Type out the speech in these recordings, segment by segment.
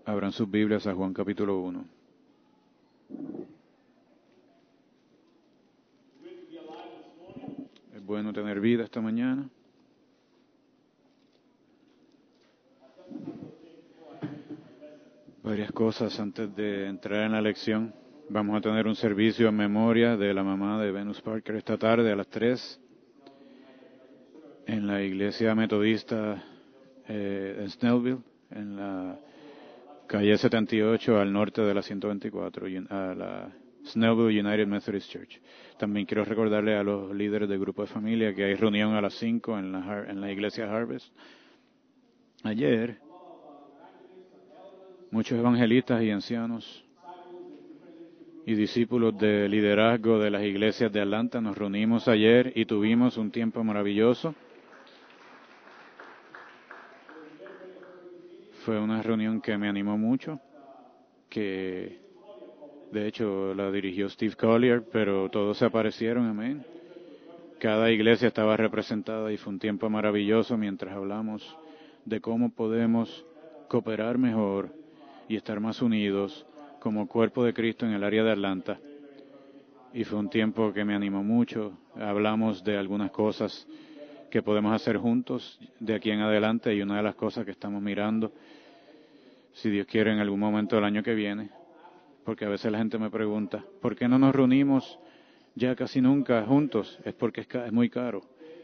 Abran sus Biblias a Juan capítulo 1. Es bueno tener vida esta mañana. Varias cosas antes de entrar en la lección. Vamos a tener un servicio en memoria de la mamá de Venus Parker esta tarde a las 3 en la iglesia metodista en Snellville, en la calle 78 al norte de la 124, a la Snellville United Methodist Church. También quiero recordarle a los líderes del grupo de familia que hay reunión a las 5 en la iglesia Harvest. Ayer, muchos evangelistas y ancianos y discípulos de liderazgo de las iglesias de Atlanta nos reunimos ayer y tuvimos un tiempo maravilloso. Fue una reunión que me animó mucho, que de hecho la dirigió Steve Collier, pero todos se aparecieron, amén. Cada iglesia estaba representada y fue un tiempo maravilloso mientras hablamos de cómo podemos cooperar mejor y estar más unidos como cuerpo de Cristo en el área de Atlanta. Y fue un tiempo que me animó mucho. Hablamos de algunas cosas que podemos hacer juntos de aquí en adelante y una de las cosas que estamos mirando, si Dios quiere, en algún momento del año que viene, porque a veces la gente me pregunta, ¿por qué no nos reunimos ya casi nunca juntos? Es porque es muy caro.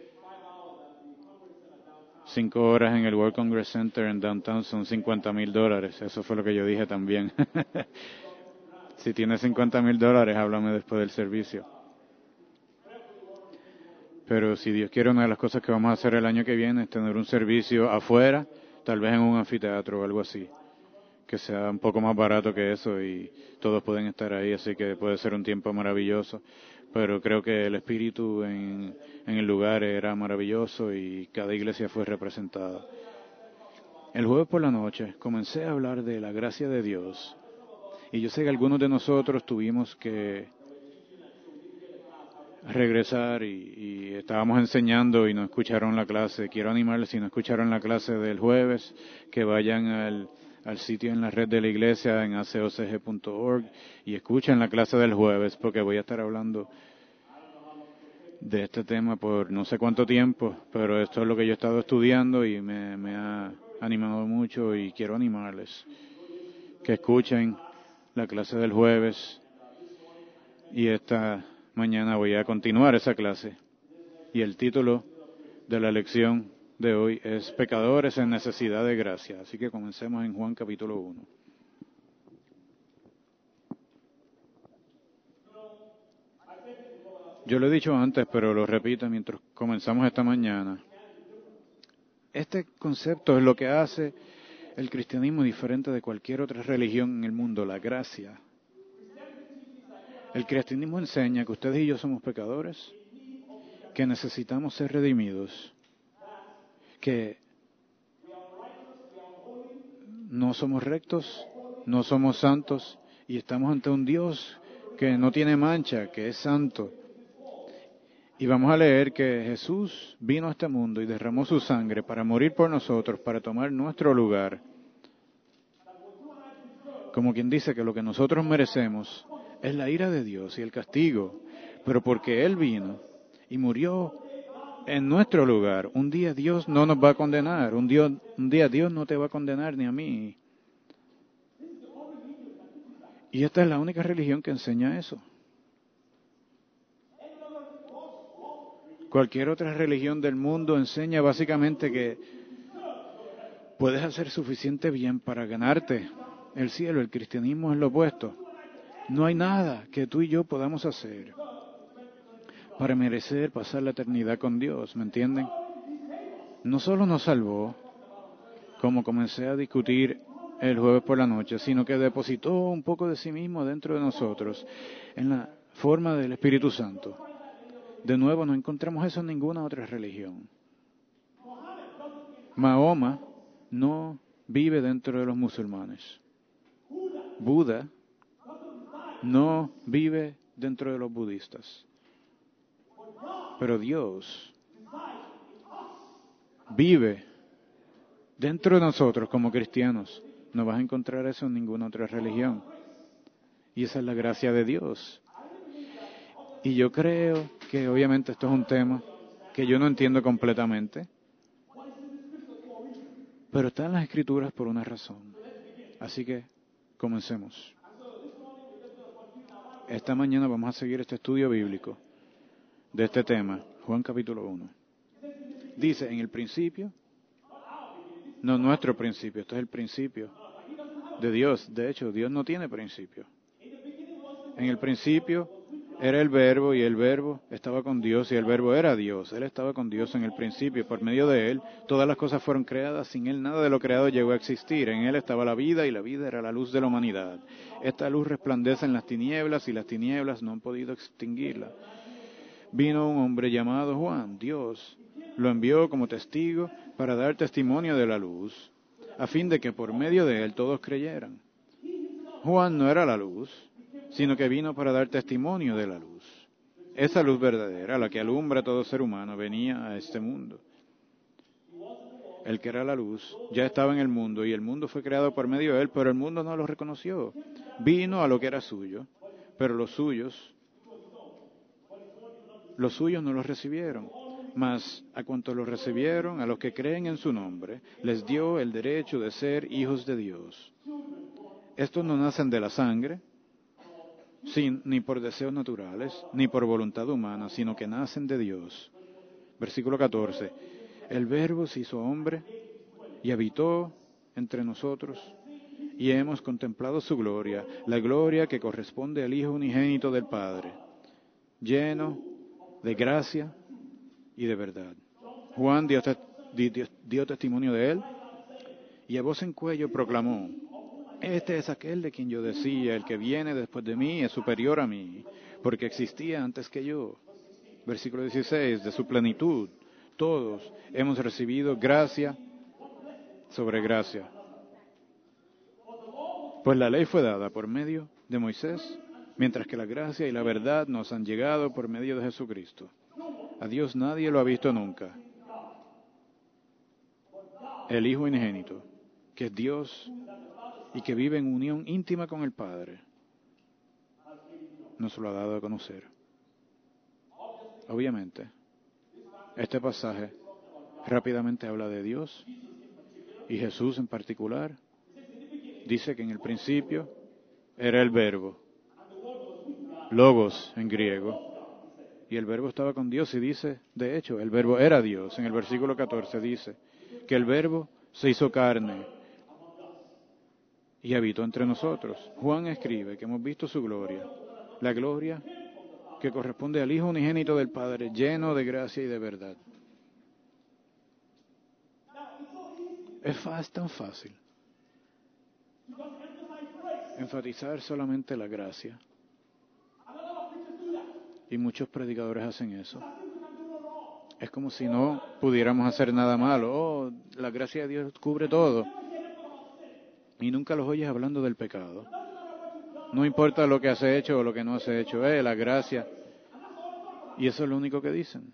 5 horas en el World Congress Center en Downtown son $50,000. Eso fue lo que yo dije también. Si tienes $50,000, háblame después del servicio. Pero si Dios quiere, una de las cosas que vamos a hacer el año que viene es tener un servicio afuera, tal vez en un anfiteatro o algo así, que sea un poco más barato que eso y todos pueden estar ahí, así que puede ser un tiempo maravilloso. Pero creo que el espíritu en el lugar era maravilloso y cada iglesia fue representada. El jueves por la noche comencé a hablar de la gracia de Dios. Y yo sé que algunos de nosotros tuvimos que regresar y estábamos enseñando y no escucharon la clase. Quiero animarles, si no escucharon la clase del jueves, que vayan al sitio en la red de la iglesia en acocg.org y escuchen la clase del jueves, porque voy a estar hablando de este tema por no sé cuánto tiempo, pero esto es lo que yo he estado estudiando y me ha animado mucho y quiero animarles que escuchen la clase del jueves y esta mañana voy a continuar esa clase. Y el título de la lección de hoy es Pecadores en necesidad de gracia. Así que comencemos en Juan capítulo 1. Yo lo he dicho antes, pero lo repito mientras comenzamos esta mañana. Este concepto es lo que hace el cristianismo diferente de cualquier otra religión en el mundo, la gracia. El cristianismo enseña que ustedes y yo somos pecadores, que necesitamos ser redimidos, que no somos rectos, no somos santos y estamos ante un Dios que no tiene mancha, que es santo. Y vamos a leer que Jesús vino a este mundo y derramó su sangre para morir por nosotros, para tomar nuestro lugar. Como quien dice que lo que nosotros merecemos es la ira de Dios y el castigo, pero porque Él vino y murió en nuestro lugar, un día Dios no nos va a condenar, un día Dios no te va a condenar ni a mí. Y esta es la única religión que enseña eso. Cualquier otra religión del mundo enseña básicamente que puedes hacer suficiente bien para ganarte el cielo. El cristianismo es lo opuesto. No hay nada que tú y yo podamos hacer para merecer pasar la eternidad con Dios, ¿me entienden? No solo nos salvó, como comencé a discutir el jueves por la noche, sino que depositó un poco de sí mismo dentro de nosotros en la forma del Espíritu Santo. De nuevo, no encontramos eso en ninguna otra religión. Mahoma no vive dentro de los musulmanes. Buda no vive dentro de los budistas. Pero Dios vive dentro de nosotros como cristianos, No vas a encontrar eso en ninguna otra religión. Y esa es la gracia de Dios. Y yo creo que obviamente esto es un tema que yo no entiendo completamente, pero está en las Escrituras por una razón. Así que comencemos. Esta mañana vamos a seguir este estudio bíblico de este tema, Juan capítulo 1. Dice, en el principio, no nuestro principio, esto es el principio de Dios. De hecho, Dios no tiene principio. En el principio era el Verbo y el Verbo estaba con Dios y el Verbo era Dios. Él estaba con Dios en el principio. Por medio de Él todas las cosas fueron creadas. Sin Él nada de lo creado llegó a existir. En Él estaba la vida y la vida era la luz de la humanidad. Esta luz resplandece en las tinieblas y las tinieblas no han podido extinguirla. Vino un hombre llamado Juan. Dios lo envió como testigo para dar testimonio de la luz, a fin de que por medio de Él todos creyeran. Juan no era la luz, sino que vino para dar testimonio de la luz. Esa luz verdadera, la que alumbra a todo ser humano, venía a este mundo. El que era la luz ya estaba en el mundo y el mundo fue creado por medio de él, pero el mundo no lo reconoció. Vino a lo que era suyo, pero los suyos no los recibieron. Mas a cuantos los recibieron, a los que creen en su nombre, les dio el derecho de ser hijos de Dios. Estos no nacen de la sangre, ni por deseos naturales, ni por voluntad humana, sino que nacen de Dios. Versículo 14. El Verbo se hizo hombre y habitó entre nosotros, y hemos contemplado su gloria, la gloria que corresponde al Hijo unigénito del Padre, lleno de gracia y de verdad. Juan dio testimonio de él y a voz en cuello proclamó: este es aquel de quien yo decía, el que viene después de mí es superior a mí, porque existía antes que yo. Versículo 16, de su plenitud, todos hemos recibido gracia sobre gracia. Pues la ley fue dada por medio de Moisés, mientras que la gracia y la verdad nos han llegado por medio de Jesucristo. A Dios nadie lo ha visto nunca. El Hijo unigénito, que es Dios y que vive en unión íntima con el Padre, nos lo ha dado a conocer. Obviamente, este pasaje rápidamente habla de Dios y Jesús en particular. Dice que en el principio era el Verbo, logos en griego, y el Verbo estaba con Dios y dice, de hecho, el Verbo era Dios. En el versículo 14 dice que el Verbo se hizo carne y habitó entre nosotros. Juan escribe que hemos visto su gloria, la gloria que corresponde al Hijo unigénito del Padre, lleno de gracia y de verdad. Es tan fácil enfatizar solamente la gracia. Y muchos predicadores hacen eso. Es como si no pudiéramos hacer nada malo. Oh, la gracia de Dios cubre todo. Y nunca los oyes hablando del pecado. No importa lo que has hecho o lo que no has hecho, la gracia. Y eso es lo único que dicen.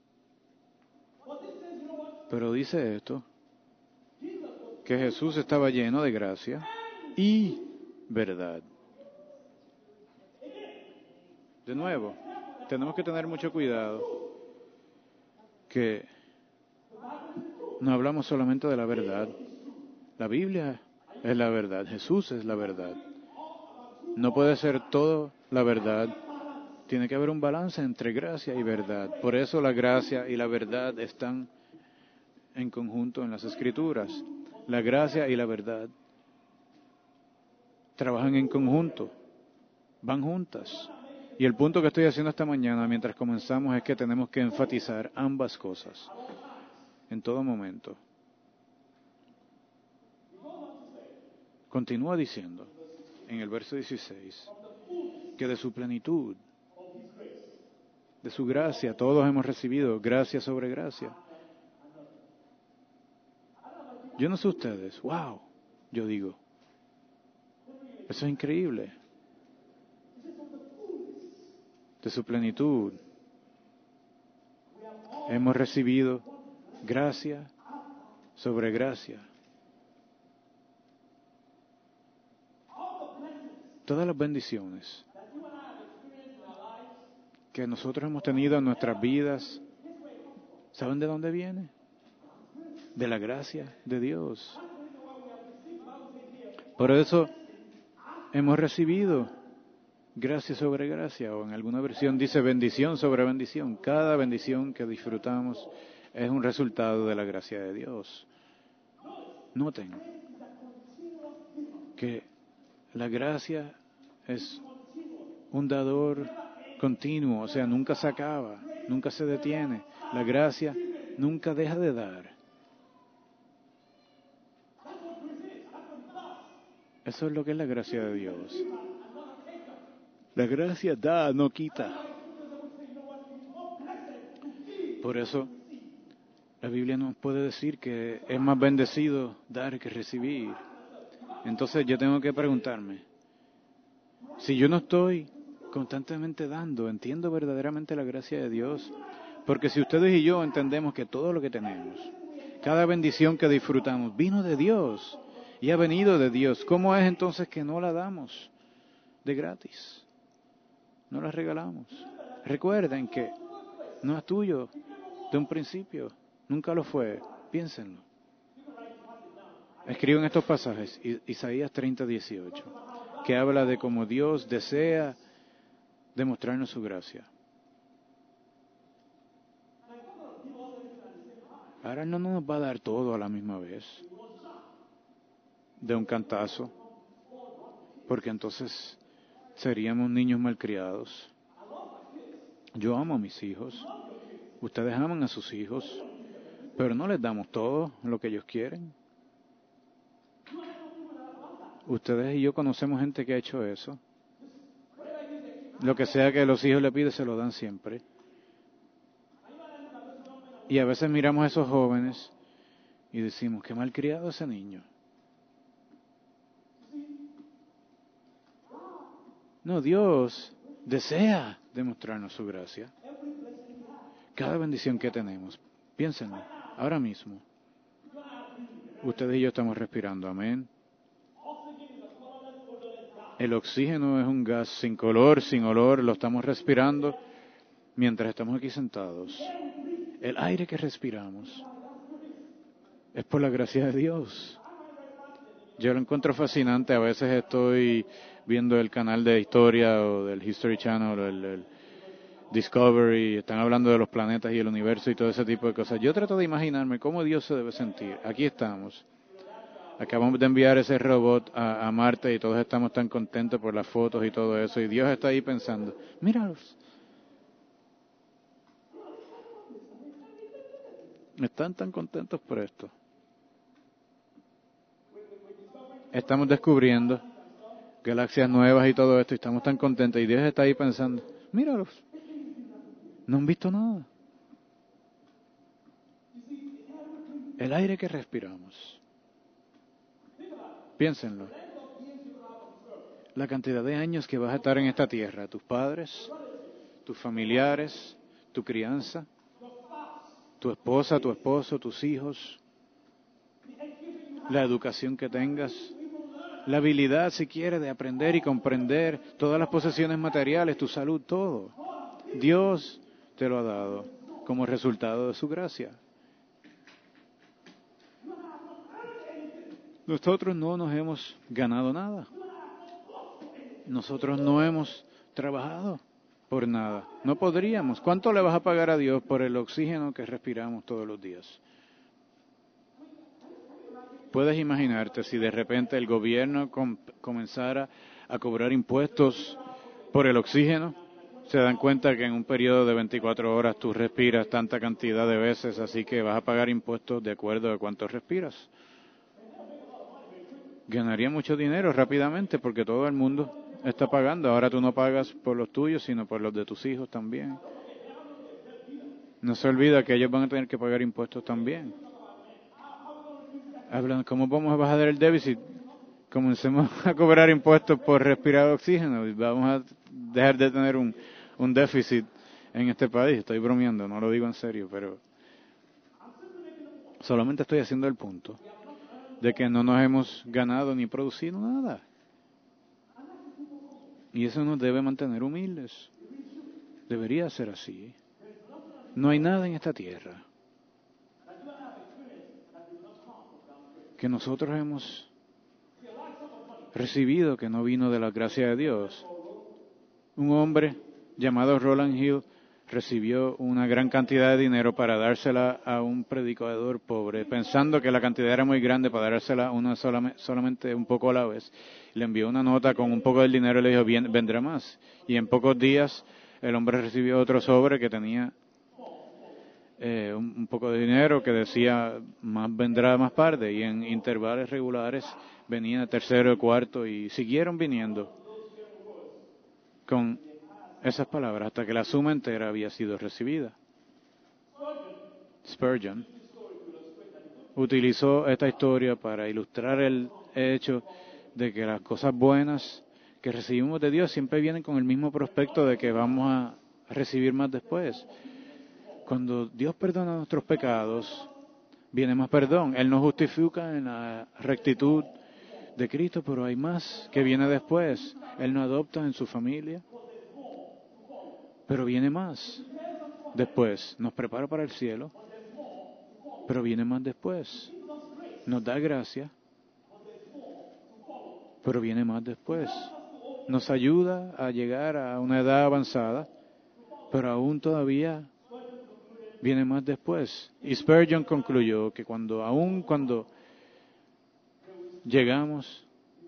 Pero dice esto, que Jesús estaba lleno de gracia y verdad. De nuevo, tenemos que tener mucho cuidado que no hablamos solamente de la verdad. La Biblia es la verdad, Jesús es la verdad. No puede ser todo la verdad. Tiene que haber un balance entre gracia y verdad. Por eso la gracia y la verdad están en conjunto en las Escrituras. La gracia y la verdad trabajan en conjunto, van juntas. Y el punto que estoy haciendo esta mañana mientras comenzamos es que tenemos que enfatizar ambas cosas en todo momento. Continúa diciendo en el verso 16 que de su plenitud, de su gracia, todos hemos recibido gracia sobre gracia. Yo no sé ustedes, wow, yo digo, eso es increíble. De su plenitud hemos recibido gracia sobre gracia. todas las bendiciones que nosotros hemos tenido en nuestras vidas, ¿saben de dónde viene? De la gracia de Dios. Por eso hemos recibido gracia sobre gracia, o en alguna versión dice bendición sobre bendición. Cada bendición que disfrutamos es un resultado de la gracia de Dios. Noten que la gracia es un dador continuo, o sea, nunca se acaba, nunca se detiene. La gracia nunca deja de dar. Eso es lo que es la gracia de Dios. La gracia da, no quita. Por eso, la Biblia nos puede decir que es más bendecido dar que recibir. Entonces yo tengo que preguntarme, si yo no estoy constantemente dando, ¿entiendo verdaderamente la gracia de Dios? Porque si ustedes y yo entendemos que todo lo que tenemos, cada bendición que disfrutamos, vino de Dios y ha venido de Dios, ¿cómo es entonces que no la damos de gratis? No la regalamos. Recuerden que no es tuyo de un principio, nunca lo fue. Piénsenlo. Escriben estos pasajes, Isaías 30:18, que habla de cómo Dios desea demostrarnos su gracia. Ahora no nos va a dar todo a la misma vez, de un cantazo, porque entonces seríamos niños malcriados. Yo amo a mis hijos, ustedes aman a sus hijos, pero no les damos todo lo que ellos quieren. Ustedes y yo conocemos gente que ha hecho eso. Lo que sea que los hijos le piden, se lo dan siempre. Y a veces miramos a esos jóvenes y decimos, qué malcriado ese niño. No, Dios desea demostrarnos su gracia. Cada bendición que tenemos, piénsenlo, ahora mismo. Ustedes y yo estamos respirando, amén. El oxígeno es un gas sin color, sin olor, lo estamos respirando mientras estamos aquí sentados. El aire que respiramos es por la gracia de Dios. Yo lo encuentro fascinante, a veces estoy viendo el canal de historia o del History Channel o el Discovery, están hablando de los planetas y el universo y todo ese tipo de cosas. Yo trato de imaginarme cómo Dios se debe sentir. Aquí estamos. Acabamos de enviar ese robot a Marte y todos estamos tan contentos por las fotos y todo eso. Y Dios está ahí pensando, míralos. Están tan contentos por esto. Estamos descubriendo galaxias nuevas y todo esto y estamos tan contentos. Y Dios está ahí pensando, míralos. No han visto nada. El aire que respiramos. Piénsenlo. La cantidad de años que vas a estar en esta tierra, tus padres, tus familiares, tu crianza, tu esposa, tu esposo, tus hijos, la educación que tengas, la habilidad, si quieres, de aprender y comprender todas las posesiones materiales, tu salud, todo. Dios te lo ha dado como resultado de su gracia. Nosotros no nos hemos ganado nada. Nosotros no hemos trabajado por nada. No podríamos. ¿Cuánto le vas a pagar a Dios por el oxígeno que respiramos todos los días? Puedes imaginarte si de repente el gobierno comenzara a cobrar impuestos por el oxígeno. Se dan cuenta que en un periodo de 24 horas tú respiras tanta cantidad de veces, así que vas a pagar impuestos de acuerdo a cuánto respiras. Ganaría mucho dinero rápidamente porque todo el mundo está pagando. Ahora tú no pagas por los tuyos, sino por los de tus hijos también. No se olvida que ellos van a tener que pagar impuestos también. Hablan, ¿cómo vamos a bajar el déficit? Comencemos a cobrar impuestos por respirar oxígeno y vamos a dejar de tener un déficit en este país. Estoy bromeando, no lo digo en serio, pero solamente estoy haciendo el punto de que no nos hemos ganado ni producido nada. Y eso nos debe mantener humildes. Debería ser así. No hay nada en esta tierra que nosotros hemos recibido que no vino de la gracia de Dios. Un hombre llamado Roland Hill recibió una gran cantidad de dinero para dársela a un predicador pobre, pensando que la cantidad era muy grande para dársela a una solamente un poco a la vez. Le envió una nota con un poco del dinero y le dijo, bien, vendrá más. Y en pocos días el hombre recibió otro sobre que tenía un poco de dinero que decía, más vendrá más tarde. Y en intervalos regulares venía tercero, cuarto y siguieron viniendo con esas palabras hasta que la suma entera había sido recibida. Spurgeon utilizó esta historia para ilustrar el hecho de que las cosas buenas que recibimos de Dios siempre vienen con el mismo prospecto de que vamos a recibir más después. Cuando Dios perdona nuestros pecados, viene más perdón. Él nos justifica en la rectitud de Cristo, pero hay más que viene después. Él nos adopta en su familia, pero viene más después. Nos prepara para el cielo, pero viene más después. Nos da gracia, pero viene más después. Nos ayuda a llegar a una edad avanzada, pero aún todavía viene más después. Y Spurgeon concluyó que aún cuando llegamos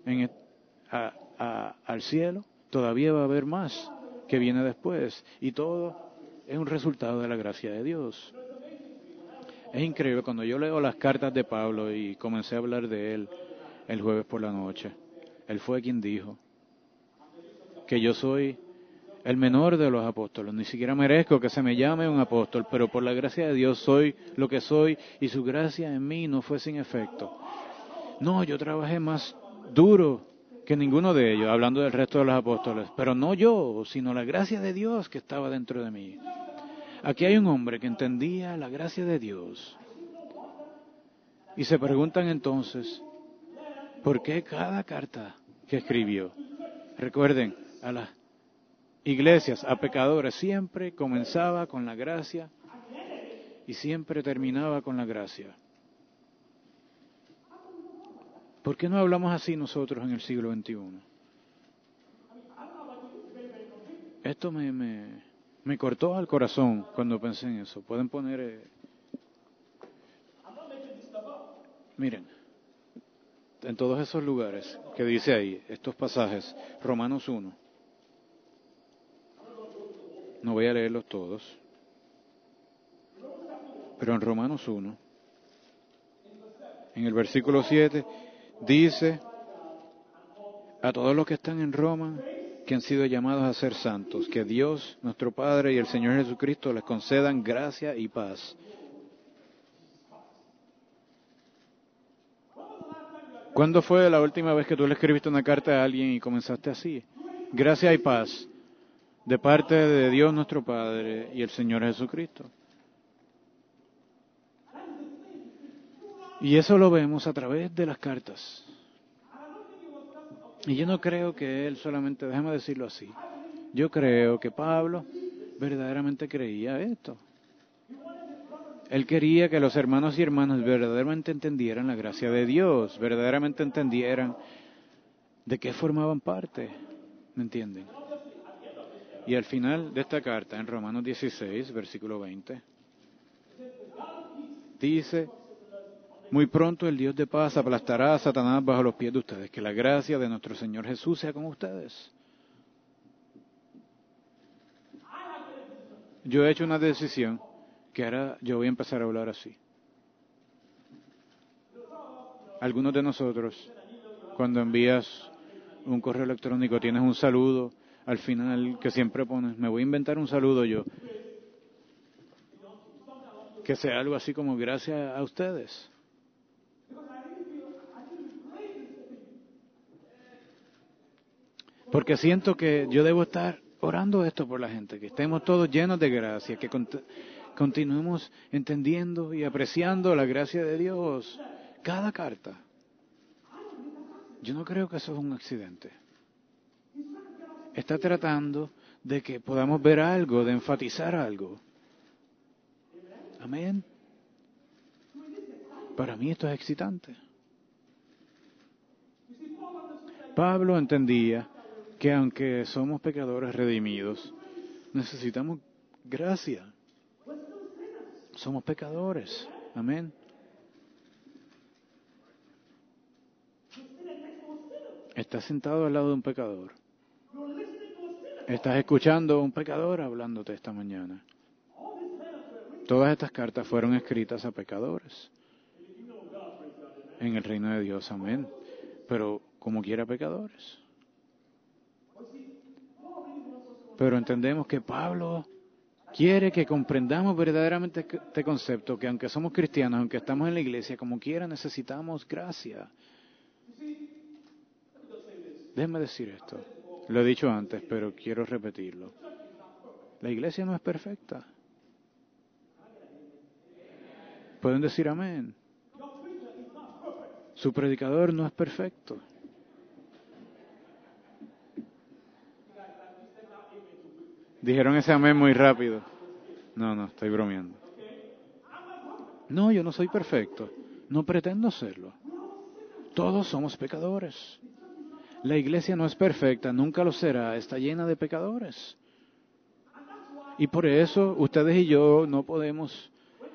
al cielo, todavía va a haber más que viene después. Y todo es un resultado de la gracia de Dios. Es increíble, cuando yo leo las cartas de Pablo y comencé a hablar de él el jueves por la noche, él fue quien dijo que yo soy el menor de los apóstoles, ni siquiera merezco que se me llame un apóstol, pero por la gracia de Dios soy lo que soy y su gracia en mí no fue sin efecto. No, yo trabajé más duro que ninguno de ellos, hablando del resto de los apóstoles, pero no yo, sino la gracia de Dios que estaba dentro de mí. Aquí hay un hombre que entendía la gracia de Dios. Y se preguntan entonces, ¿por qué cada carta que escribió? Recuerden, a las iglesias, a pecadores, siempre comenzaba con la gracia y siempre terminaba con la gracia. ¿Por qué no hablamos así nosotros en el siglo XXI? Esto me cortó al corazón cuando pensé en eso. Pueden poner... miren, en todos esos lugares que dice ahí, estos pasajes, Romanos 1. No voy a leerlos todos. Pero en Romanos 1, en el versículo 7, dice, a todos los que están en Roma, que han sido llamados a ser santos, que Dios, nuestro Padre y el Señor Jesucristo les concedan gracia y paz. ¿Cuándo fue la última vez que tú le escribiste una carta a alguien y comenzaste así? Gracia y paz, de parte de Dios nuestro Padre y el Señor Jesucristo. Y eso lo vemos a través de las cartas. Y yo no creo que él solamente, déjame decirlo así, yo creo que Pablo verdaderamente creía esto. Él quería que los hermanos y hermanas verdaderamente entendieran la gracia de Dios, verdaderamente entendieran de qué formaban parte, ¿me entienden? Y al final de esta carta, en Romanos 16, versículo 20, dice, muy pronto el Dios de paz aplastará a Satanás bajo los pies de ustedes. Que la gracia de nuestro Señor Jesús sea con ustedes. Yo he hecho una decisión que ahora yo voy a empezar a hablar así. Algunos de nosotros, cuando envías un correo electrónico, tienes un saludo al final que siempre pones, me voy a inventar un saludo yo, que sea algo así como gracias a ustedes. Porque siento que yo debo estar orando esto por la gente, que estemos todos llenos de gracia, que continuemos entendiendo y apreciando la gracia de Dios. Cada carta. Yo no creo que eso es un accidente. está tratando de que podamos ver algo, de enfatizar algo. Amén. Para mí esto es excitante. Pablo entendía que aunque somos pecadores redimidos, necesitamos gracia. Somos pecadores. Amén. Estás sentado al lado de un pecador. Estás escuchando a un pecador hablándote esta mañana. Todas estas cartas fueron escritas a pecadores en el reino de Dios. Amén. Pero como quiera pecadores. Pero entendemos que Pablo quiere que comprendamos verdaderamente este concepto, que aunque somos cristianos, aunque estamos en la iglesia, como quiera necesitamos gracia. Déjenme decir esto. Lo he dicho antes, pero quiero repetirlo. La iglesia no es perfecta. Pueden decir amén. Su predicador no es perfecto. Dijeron ese amén muy rápido. No, estoy bromeando. No, yo no soy perfecto. No pretendo serlo. Todos somos pecadores. La iglesia no es perfecta, nunca lo será, está llena de pecadores. Y por eso ustedes y yo no podemos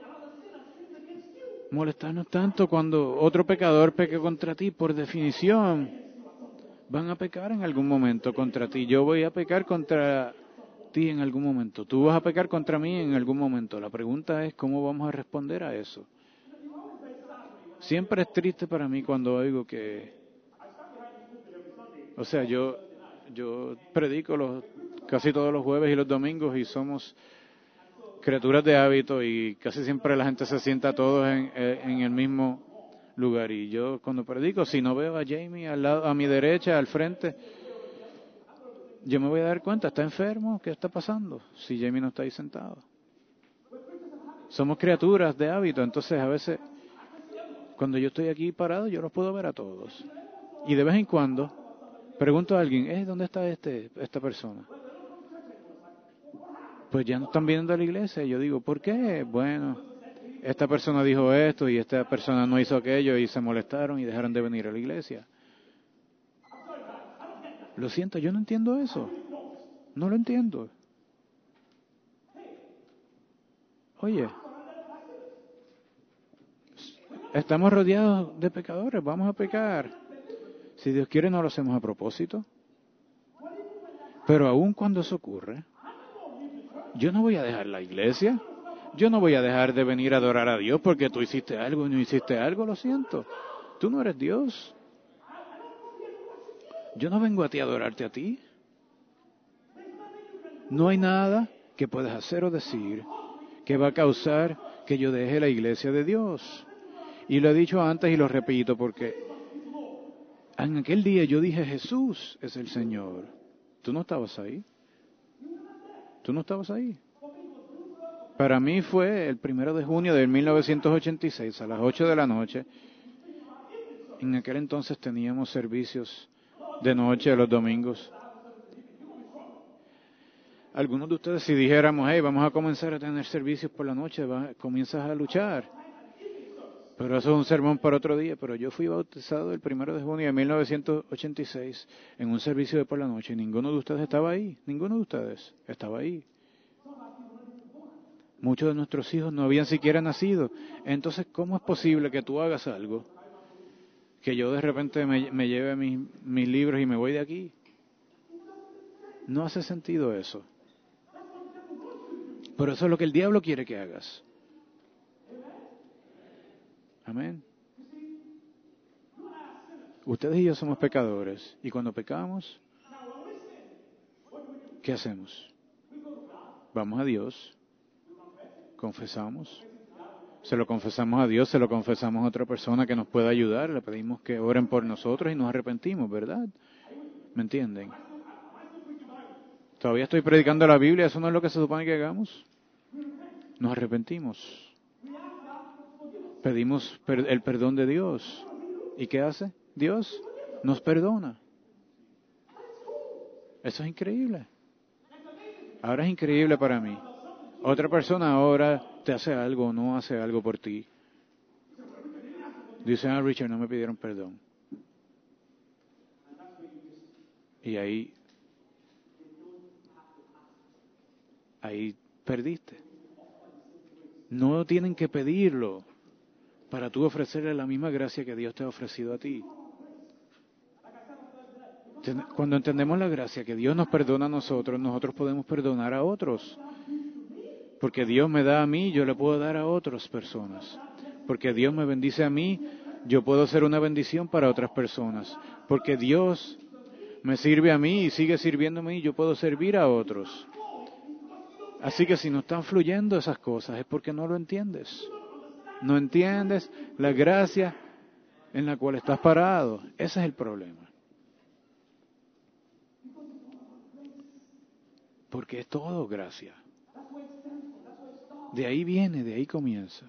molestarnos tanto cuando otro pecador peque contra ti. Por definición, van a pecar en algún momento contra ti. Yo voy a pecar contra ti en algún momento. Tú vas a pecar contra mí en algún momento. La pregunta es cómo vamos a responder a eso. Siempre es triste para mí cuando oigo que... O sea, yo predico casi todos los jueves y los domingos y somos criaturas de hábito y casi siempre la gente se sienta todos en el mismo lugar. Y yo cuando predico, si no veo a Jamie al lado, a mi derecha, al frente, yo me voy a dar cuenta, ¿está enfermo? ¿Qué está pasando? Si Jamie no está ahí sentado. Somos criaturas de hábito, entonces a veces cuando yo estoy aquí parado yo los puedo ver a todos. Y de vez en cuando pregunto a alguien, ¿dónde está esta persona? Pues ya no están viendo a la iglesia. Y yo digo, ¿por qué? Bueno, esta persona dijo esto y esta persona no hizo aquello y se molestaron y dejaron de venir a la iglesia. Lo siento, yo no entiendo eso. No lo entiendo. Oye, estamos rodeados de pecadores, vamos a pecar. Si Dios quiere no lo hacemos a propósito. Pero aun cuando eso ocurre, yo no voy a dejar la iglesia. Yo no voy a dejar de venir a adorar a Dios porque tú hiciste algo y no hiciste algo, lo siento. Tú no eres Dios. Yo no vengo a ti a adorarte a ti. No hay nada que puedas hacer o decir que va a causar que yo deje la iglesia de Dios. Y lo he dicho antes y lo repito porque en aquel día yo dije Jesús es el Señor. ¿Tú no estabas ahí? ¿Tú no estabas ahí? Para mí fue el 1 de junio de 1986 a las 8 de la noche. En aquel entonces teníamos servicios de noche los domingos. Algunos de ustedes si dijéramos, hey, vamos a comenzar a tener servicios por la noche, comienzas a luchar. Pero eso es un sermón para otro día. Pero yo fui bautizado el 1 de junio de 1986 en un servicio de por la noche y ninguno de ustedes estaba ahí. Ninguno de ustedes estaba ahí. Muchos de nuestros hijos no habían siquiera nacido. Entonces, ¿cómo es posible que tú hagas algo? Que yo de repente me lleve mis libros y me voy de aquí. No hace sentido eso. Pero eso es lo que el diablo quiere que hagas. Amén. Ustedes y yo somos pecadores. Y cuando pecamos, ¿qué hacemos? Vamos a Dios, confesamos, se lo confesamos a Dios, se lo confesamos a otra persona que nos pueda ayudar, le pedimos que oren por nosotros y nos arrepentimos, ¿verdad? ¿Me entienden? Todavía estoy predicando la Biblia, ¿eso no es lo que se supone que hagamos? Nos arrepentimos. Pedimos el perdón de Dios. ¿Y qué hace Dios? Nos perdona. Eso es increíble. Ahora es increíble para mí. Otra persona ahora te hace algo o no hace algo por ti. Dice, Richard, no me pidieron perdón. Y ahí perdiste. No tienen que pedirlo para tú ofrecerle la misma gracia que Dios te ha ofrecido a ti. Cuando entendemos la gracia que Dios nos perdona a nosotros, nosotros podemos perdonar a otros. Porque Dios me da a mí, yo le puedo dar a otras personas. Porque Dios me bendice a mí, yo puedo ser una bendición para otras personas. Porque Dios me sirve a mí y sigue sirviéndome y yo puedo servir a otros. Así que si no están fluyendo esas cosas es porque no lo entiendes. No entiendes la gracia en la cual estás parado. Ese es el problema. Porque es todo gracia. De ahí viene, de ahí comienza.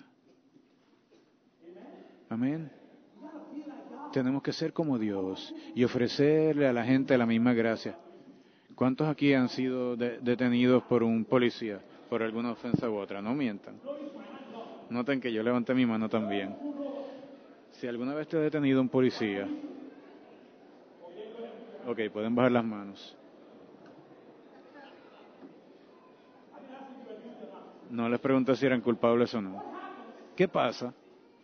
Amén. Tenemos que ser como Dios y ofrecerle a la gente la misma gracia. ¿Cuántos aquí han sido detenidos por un policía por alguna ofensa u otra? No mientan. Noten que yo levanté mi mano también. Si alguna vez te ha detenido un policía, ok, pueden bajar las manos. No les pregunté si eran culpables o no. ¿Qué pasa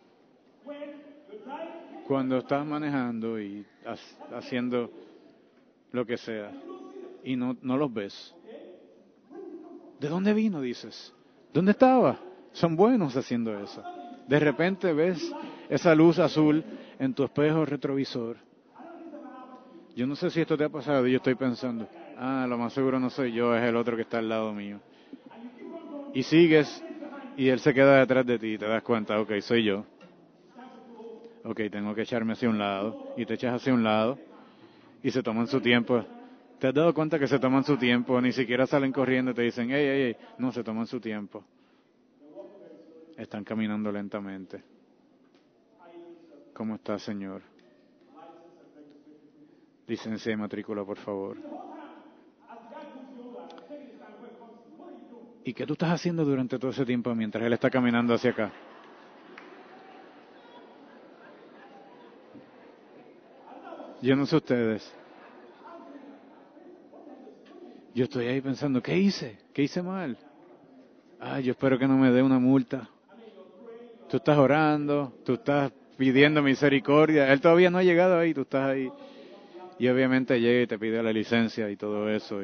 cuando estás manejando y haciendo lo que sea y no los ves? ¿De dónde vino, dices? ¿Dónde estaba? Son buenos haciendo eso. De repente ves esa luz azul en tu espejo retrovisor. Yo no sé si esto te ha pasado y yo estoy pensando, lo más seguro no soy yo, es el otro que está al lado mío. Y sigues y él se queda detrás de ti y te das cuenta, ok, soy yo. Ok, tengo que echarme hacia un lado. Y te echas hacia un lado y se toman su tiempo. ¿Te has dado cuenta que se toman su tiempo? Ni siquiera salen corriendo y te dicen, hey. No, se toman su tiempo. Están caminando lentamente. ¿Cómo está, Señor? Licencia de matrícula, por favor. ¿Y qué tú estás haciendo durante todo ese tiempo mientras él está caminando hacia acá? Yo no sé ustedes. Yo estoy ahí pensando, ¿qué hice? ¿Qué hice mal? Yo espero que no me dé una multa. Tú estás orando, tú estás pidiendo misericordia. Él todavía no ha llegado ahí, tú estás ahí. Y obviamente llega y te pide la licencia y todo eso.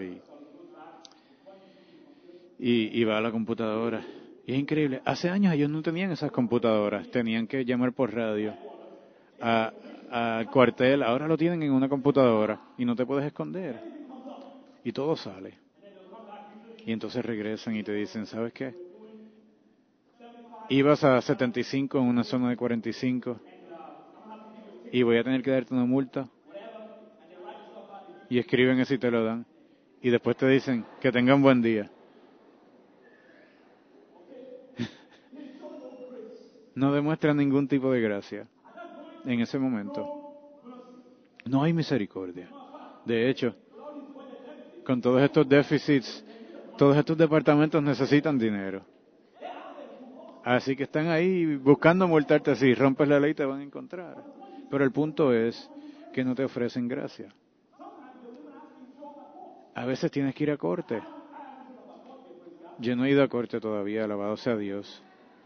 Y va a la computadora. Y es increíble. Hace años ellos no tenían esas computadoras. Tenían que llamar por radio al cuartel. Ahora lo tienen en una computadora y no te puedes esconder. Y todo sale. Y entonces regresan y te dicen, ¿sabes qué? Ibas a 75 en una zona de 45 y voy a tener que darte una multa. Y escriben eso y te lo dan. Y después te dicen que tengan buen día. No demuestran ningún tipo de gracia en ese momento. No hay misericordia. De hecho, con todos estos déficits, todos estos departamentos necesitan dinero. Así que están ahí buscando multarte. Si rompes la ley te van a encontrar. Pero el punto es que no te ofrecen gracia. A veces tienes que ir a corte. Yo no he ido a corte todavía, alabado sea Dios.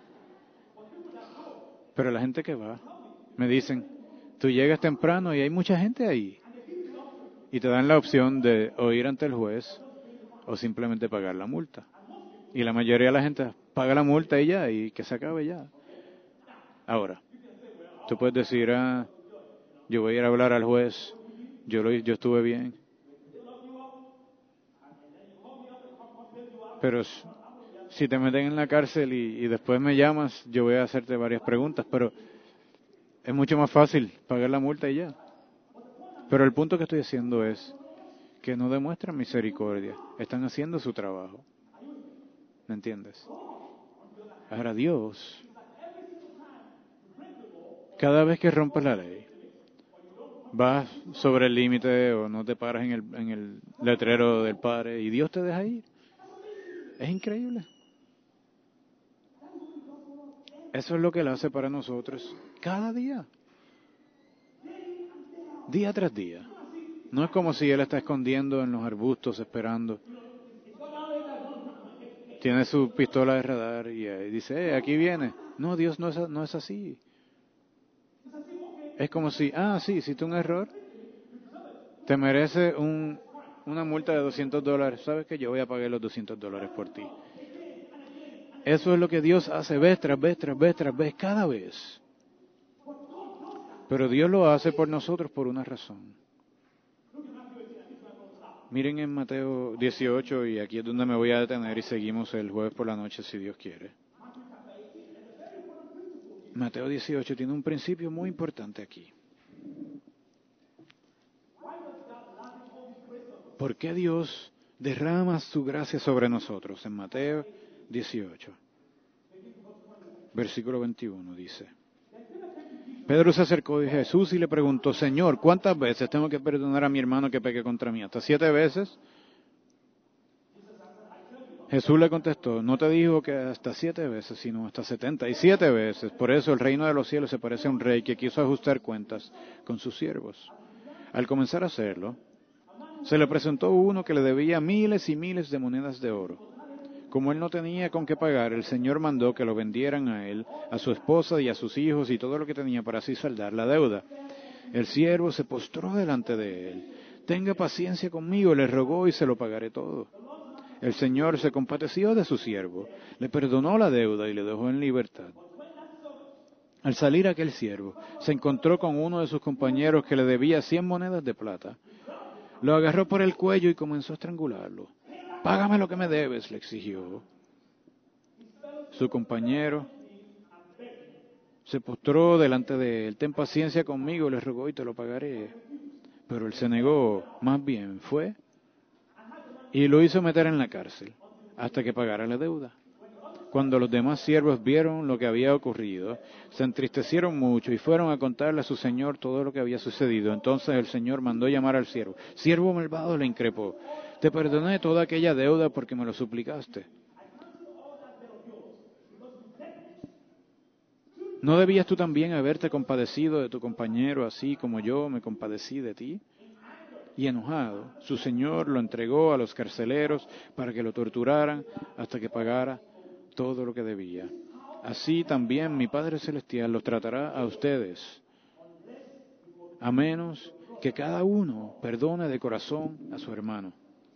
Pero la gente que va, me dicen, tú llegas temprano y hay mucha gente ahí. Y te dan la opción de o ir ante el juez o simplemente pagar la multa. Y la mayoría de la gente paga la multa y ya, y que se acabe ya. Ahora, tú puedes decir, yo voy a ir a hablar al juez, yo estuve bien. Pero si te meten en la cárcel y después me llamas, yo voy a hacerte varias preguntas, pero es mucho más fácil pagar la multa y ya. Pero el punto que estoy haciendo es que no demuestran misericordia, están haciendo su trabajo. ¿Me entiendes? Ahora Dios, cada vez que rompes la ley, vas sobre el límite o no te paras en el letrero del Padre y Dios te deja ir. Es increíble. Eso es lo que Él hace para nosotros cada día, día tras día. No es como si Él está escondiendo en los arbustos esperando. Tiene su pistola de radar y dice, aquí viene. No, Dios no es así. Es como si, sí, hiciste un error, te merece una multa de $200. ¿Sabes que yo voy a pagar los $200 por ti? Eso es lo que Dios hace vez tras vez, tras vez, tras vez, cada vez. Pero Dios lo hace por nosotros por una razón. Miren en Mateo 18, y aquí es donde me voy a detener y seguimos el jueves por la noche si Dios quiere. Mateo 18 tiene un principio muy importante aquí. ¿Por qué Dios derrama su gracia sobre nosotros? En Mateo 18, versículo 21 dice: Pedro se acercó a Jesús y le preguntó, Señor, ¿cuántas veces tengo que perdonar a mi hermano que peque contra mí? ¿Hasta 7 veces? Jesús le contestó, no te digo que hasta 7 veces, sino hasta 77 veces. Por eso el reino de los cielos se parece a un rey que quiso ajustar cuentas con sus siervos. Al comenzar a hacerlo, se le presentó uno que le debía miles y miles de monedas de oro. Como él no tenía con qué pagar, el Señor mandó que lo vendieran a él, a su esposa y a sus hijos y todo lo que tenía para así saldar la deuda. El siervo se postró delante de él. Tenga paciencia conmigo, le rogó y se lo pagaré todo. El Señor se compadeció de su siervo, le perdonó la deuda y le dejó en libertad. Al salir aquel siervo, se encontró con uno de sus compañeros que le debía 100 monedas de plata. Lo agarró por el cuello y comenzó a estrangularlo. Págame lo que me debes, le exigió. Su compañero se postró delante de él. Ten paciencia conmigo, le rogó, y te lo pagaré. Pero él se negó. Más bien fue y lo hizo meter en la cárcel hasta que pagara la deuda. Cuando los demás siervos vieron lo que había ocurrido, se entristecieron mucho y fueron a contarle a su señor todo lo que había sucedido. Entonces el señor mandó llamar al siervo. Siervo malvado, le increpó, te perdoné toda aquella deuda porque me lo suplicaste. ¿No debías tú también haberte compadecido de tu compañero así como yo me compadecí de ti? Y enojado, su señor lo entregó a los carceleros para que lo torturaran hasta que pagara todo lo que debía. Así también mi Padre Celestial los tratará a ustedes, a menos que cada uno perdone de corazón a su hermano.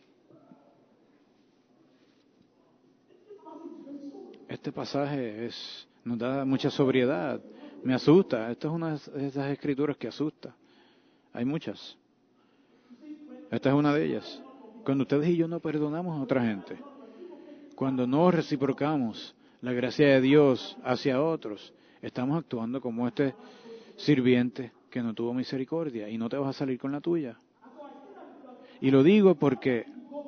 Este pasaje nos da mucha sobriedad. Me asusta. Esta es una de esas escrituras que asusta. Hay muchas. Esta es una de ellas. Cuando ustedes y yo no perdonamos a otra gente, cuando no reciprocamos la gracia de Dios hacia otros, estamos actuando como este sirviente que no tuvo misericordia y no te vas a salir con la tuya. Y lo digo porque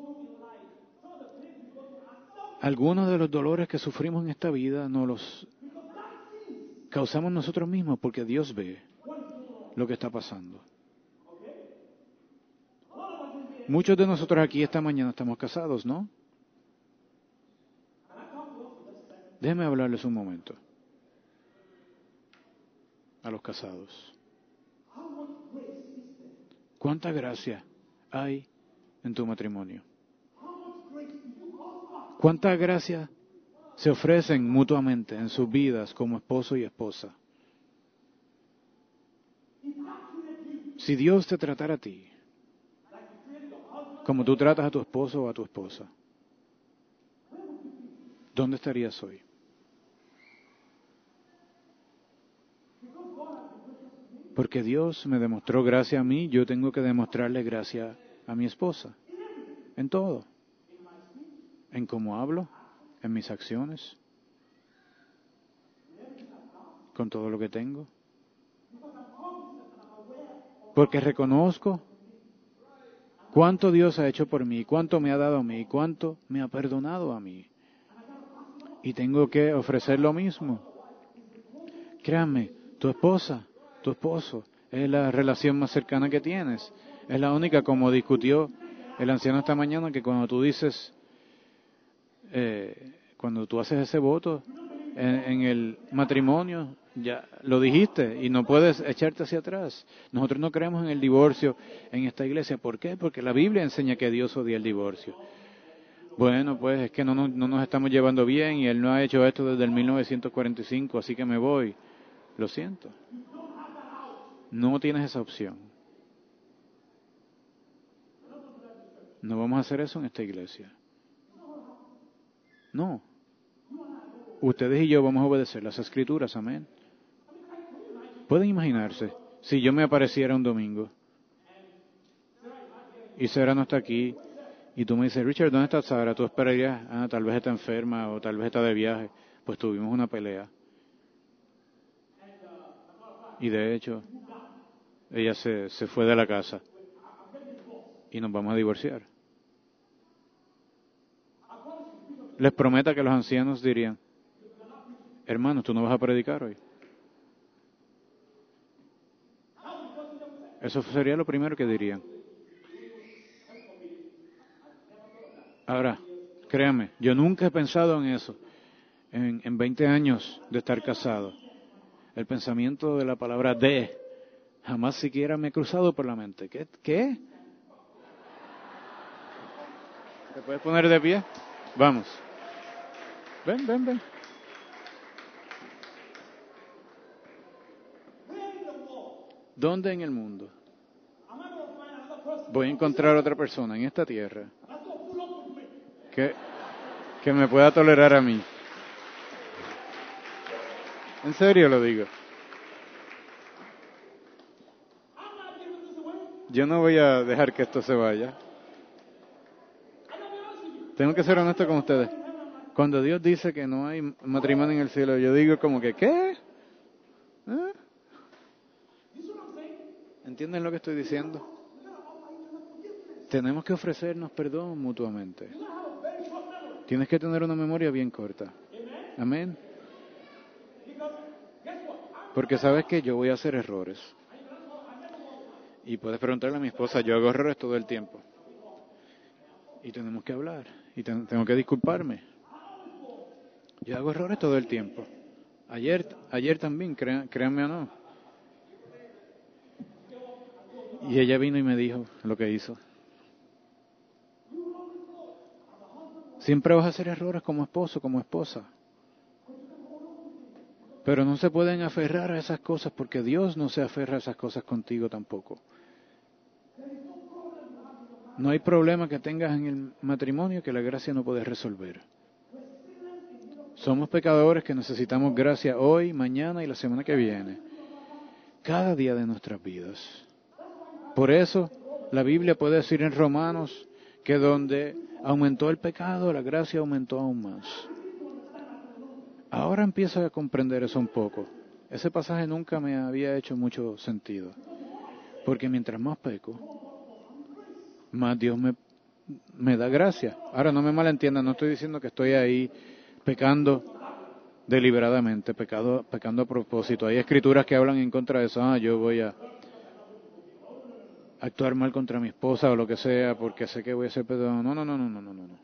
algunos de los dolores que sufrimos en esta vida nos los causamos nosotros mismos porque Dios ve lo que está pasando. Muchos de nosotros aquí esta mañana estamos casados, ¿no? Déjenme hablarles un momento a los casados. ¿Cuánta gracia hay en tu matrimonio? ¿Cuánta gracia se ofrecen mutuamente en sus vidas como esposo y esposa? Si Dios te tratara a ti como tú tratas a tu esposo o a tu esposa, ¿dónde estarías hoy? Porque Dios me demostró gracia a mí, yo tengo que demostrarle gracia a mi esposa. En todo. En cómo hablo, en mis acciones, con todo lo que tengo. Porque reconozco cuánto Dios ha hecho por mí, cuánto me ha dado a mí, cuánto me ha perdonado a mí. Y tengo que ofrecer lo mismo. Créanme, tu esposa, tu esposo, Es la relación más cercana que tienes. Es la única, como discutió el anciano esta mañana, que cuando tú dices, cuando tú haces ese voto en el matrimonio, ya lo dijiste y no puedes echarte hacia atrás. Nosotros no creemos en el divorcio en esta iglesia. ¿Por qué? Porque la Biblia enseña que Dios odia el divorcio. Bueno, pues es que no nos estamos llevando bien y Él no ha hecho esto desde el 1945, así que me voy. Lo siento. No tienes esa opción. No vamos a hacer eso en esta iglesia. No. Ustedes y yo vamos a obedecer las Escrituras, amén. Pueden imaginarse, si yo me apareciera un domingo y Sara no está aquí y tú me dices, Richard, ¿dónde está Sara? Tú esperarías, tal vez está enferma o tal vez está de viaje. Pues tuvimos una pelea. Y de hecho, ella se fue de la casa y nos vamos a divorciar. Les prometo que los ancianos dirían, hermano, tú no vas a predicar hoy. Eso sería lo primero que dirían. Ahora, créanme, yo nunca he pensado en eso, en 20 años de estar casado. El pensamiento de la palabra de jamás siquiera me ha cruzado por la mente. ¿Qué? ¿Te puedes poner de pie? Vamos. Ven. ¿Dónde en el mundo voy a encontrar otra persona en esta tierra que me pueda tolerar a mí? En serio lo digo. Yo no voy a dejar que esto se vaya. Tengo que ser honesto con ustedes. Cuando Dios dice que no hay matrimonio en el cielo, yo digo como que, ¿qué? ¿Eh? ¿Entienden lo que estoy diciendo? Tenemos que ofrecernos perdón mutuamente. Tienes que tener una memoria bien corta. Amén. Porque sabes que yo voy a hacer errores. Y puedes preguntarle a mi esposa, yo hago errores todo el tiempo. Y tenemos que hablar. Y tengo que disculparme. Yo hago errores todo el tiempo. Ayer también, créanme o no. Y ella vino y me dijo lo que hizo. Siempre vas a hacer errores como esposo, como esposa. Pero no se pueden aferrar a esas cosas porque Dios no se aferra a esas cosas contigo tampoco. No hay problema que tengas en el matrimonio que la gracia no puede resolver. Somos pecadores que necesitamos gracia hoy, mañana y la semana que viene. Cada día de nuestras vidas. Por eso, la Biblia puede decir en Romanos que donde aumentó el pecado, la gracia aumentó aún más. Ahora empiezo a comprender eso un poco. Ese pasaje nunca me había hecho mucho sentido. Porque mientras más peco, más Dios me da gracia. Ahora no me malentiendan, no estoy diciendo que estoy ahí pecando deliberadamente, pecando a propósito. Hay escrituras que hablan en contra de eso. Yo voy a actuar mal contra mi esposa o lo que sea porque sé que voy a ser pecador. No.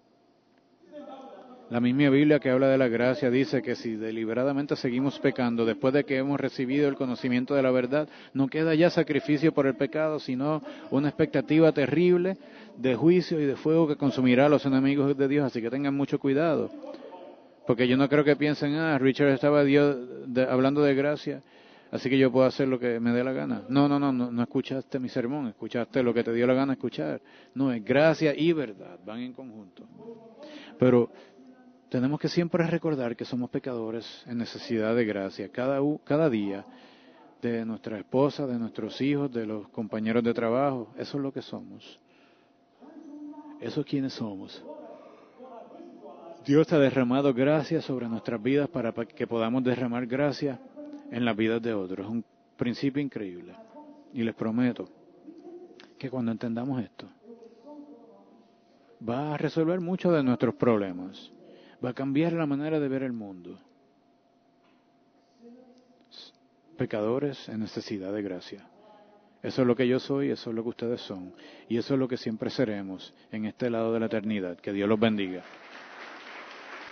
La misma Biblia que habla de la gracia dice que si deliberadamente seguimos pecando después de que hemos recibido el conocimiento de la verdad, no queda ya sacrificio por el pecado, sino una expectativa terrible de juicio y de fuego que consumirá a los enemigos de Dios. Así que tengan mucho cuidado. Porque yo no creo que piensen, Richard estaba hablando de gracia, así que yo puedo hacer lo que me dé la gana. No escuchaste mi sermón, escuchaste lo que te dio la gana escuchar. No, es gracia y verdad, van en conjunto. Pero tenemos que siempre recordar que somos pecadores en necesidad de gracia, cada día, de nuestra esposa, de nuestros hijos, de los compañeros de trabajo. Eso es lo que somos. Eso es quienes somos. Dios ha derramado gracia sobre nuestras vidas para que podamos derramar gracia en las vidas de otros. Es un principio increíble. Y les prometo que cuando entendamos esto, va a resolver muchos de nuestros problemas. Va a cambiar la manera de ver el mundo. pecadores en necesidad de gracia. Eso es lo que yo soy, eso es lo que ustedes son, y eso es lo que siempre seremos en este lado de la eternidad. Que Dios los bendiga.